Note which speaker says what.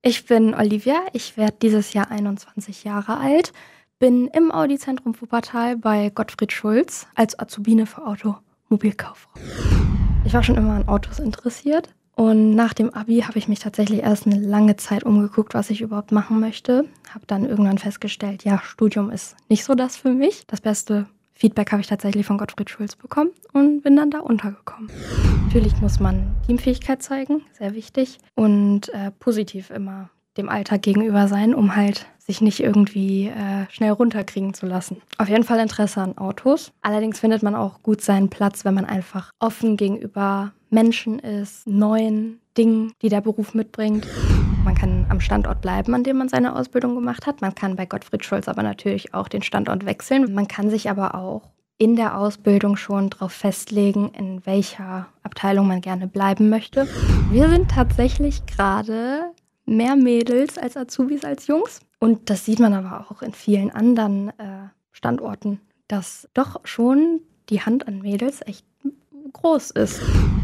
Speaker 1: Ich bin Olivia, ich werde dieses Jahr 21 Jahre alt, bin im Audi-Zentrum Wuppertal bei Gottfried Schulz als Azubine für Automobilkauffrau. Ich war schon immer an Autos interessiert und nach dem Abi habe ich mich tatsächlich erst eine lange Zeit umgeguckt, was ich überhaupt machen möchte. Habe dann irgendwann festgestellt, ja, Studium ist nicht so das für mich. Das beste Feedback habe ich tatsächlich von Gottfried Schulz bekommen und bin dann da untergekommen. Natürlich muss man Teamfähigkeit zeigen, sehr wichtig, und positiv immer dem Alltag gegenüber sein, um halt sich nicht irgendwie schnell runterkriegen zu lassen. Auf jeden Fall Interesse an Autos. Allerdings findet man auch gut seinen Platz, wenn man einfach offen gegenüber Menschen ist, neuen Dingen, die der Beruf mitbringt. Man kann am Standort bleiben, an dem man seine Ausbildung gemacht hat. Man kann bei Gottfried Schulz aber natürlich auch den Standort wechseln. Man kann sich aber auch in der Ausbildung schon darauf festlegen, in welcher Abteilung man gerne bleiben möchte. Wir sind tatsächlich gerade mehr Mädels als Azubis als Jungs. Und das sieht man aber auch in vielen anderen Standorten, dass doch schon die Hand an Mädels echt groß ist.